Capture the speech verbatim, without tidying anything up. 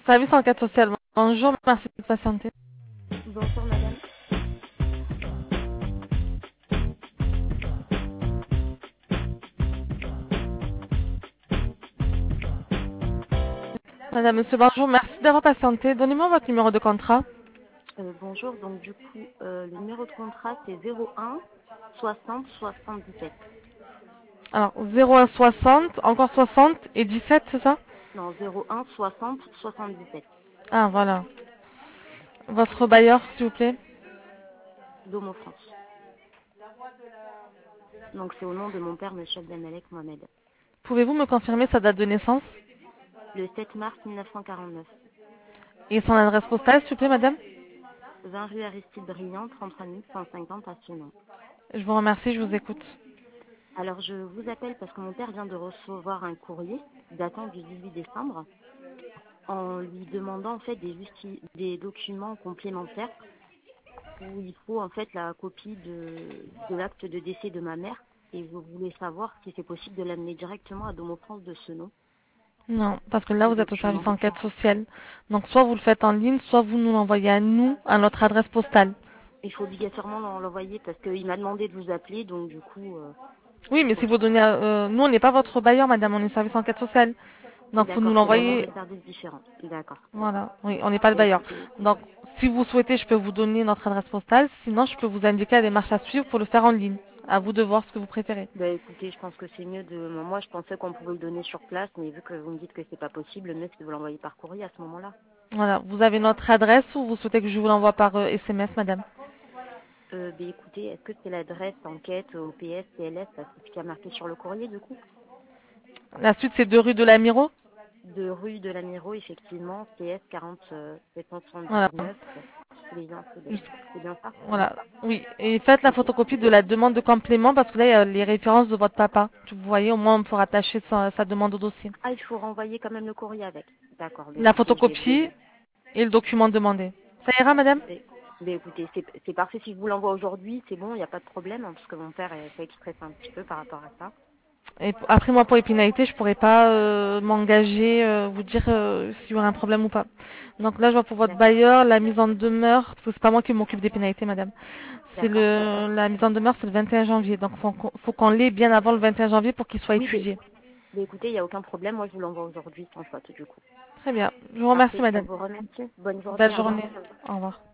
Service enquête sociale. Bonjour, merci de patienter. Bonjour madame. Madame, monsieur, bonjour, merci d'avoir patienté. Donnez-moi votre numéro de contrat. Euh, bonjour, donc du coup, euh, le numéro de contrat c'est zéro un soixante soixante-dix-sept. Alors, zéro un soixante, encore soixante et dix-sept, c'est ça? Non, zéro un soixante soixante-dix-sept. Ah, voilà. Votre bailleur, s'il vous plaît. Domo France. Donc c'est au nom de mon père, monsieur Abdelmalek Mohamed. Pouvez-vous me confirmer sa date de naissance Le sept mars mille neuf cent quarante-neuf. et son adresse postale, s'il vous plaît, madame? vingt rue Aristide Briand, trente-trois mille cent cinquante à Chinon. Je vous remercie, je vous écoute. Alors je vous appelle parce que mon père vient de recevoir un courrier datant du dix-huit décembre en lui demandant en fait des, justi- des documents complémentaires où il faut en fait la copie de, de l'acte de décès de ma mère et je voulais savoir si c'est possible de l'amener directement à Domo France de ce nom, Non, parce que là, ce vous êtes au document. service enquête sociale. Donc, soit vous le faites en ligne, soit vous nous l'envoyez à nous, à notre adresse postale. Il faut obligatoirement l'en- l'envoyer parce qu'il m'a demandé de vous appeler, donc du coup, euh, Oui, mais faut si vous qu'il- donnez, à- euh, nous, on n'est pas votre bailleur, madame, on est service enquête sociale. Donc, vous nous d'accord, c'est vraiment l'envoyez. deux services différents. D'accord. Voilà, oui, on n'est pas le Bah, bailleur. écoutez, Donc, si vous souhaitez, je peux vous donner notre adresse postale. Sinon, je peux vous indiquer la démarche à suivre pour le faire en ligne. À vous de voir ce que vous préférez. bah, écoutez, je pense que c'est mieux de. Moi, je pensais qu'on pouvait le donner sur place, mais vu que vous me dites que c'est pas possible, le mieux c'est de vous l'envoyer par courrier à ce moment-là. Voilà, vous avez notre adresse ou vous souhaitez que je vous l'envoie par euh, S M S, madame? Euh, bah, écoutez, est-ce que c'est l'adresse enquête O P S T L S, parce que c'est ce qui a marqué sur le courrier du coup? La suite, c'est deux rue de l'Amiro. De rue de l'Amiro, effectivement, C S quarante sept cent Voilà. soixante-dix-neuf. C'est bien, c'est bien, Juste- c'est bien ça? Voilà. Oui. Et faites la Ok. photocopie de la demande de complément parce que là, il y a les références de votre papa. Vous voyez, au moins, on peut rattacher sa, sa demande au dossier. Ah, il faut renvoyer quand même le courrier avec. D'accord, bah, La écoutez, je vais photocopie vous... et le document demandé. Ça ira, madame? Mais, mais écoutez, c'est c'est parfait. Si je vous l'envoie aujourd'hui, c'est bon, il n'y a pas de problème, hein, parce que mon père est fait exprès un petit peu par rapport à ça. Et p- après, moi, pour les pénalités, je pourrais pas euh, m'engager, euh, vous dire euh, s'il y aura un problème ou pas. Donc là, je vois pour votre D'accord, bailleur, la mise en demeure, parce que c'est pas moi qui m'occupe des pénalités, madame. C'est d'accord. le la mise en demeure, c'est le vingt et un janvier. Donc, faut qu'on faut qu'on l'ait bien avant le vingt et un janvier pour qu'il soit Oui, mais, étudié. mais écoutez, il n'y a aucun problème. Moi, je vous l'envoie aujourd'hui sans faute, du coup. Très bien. Je vous remercie, Parfait, je madame. vous remercie. Bonne Belle journée, au revoir. journée. Au revoir.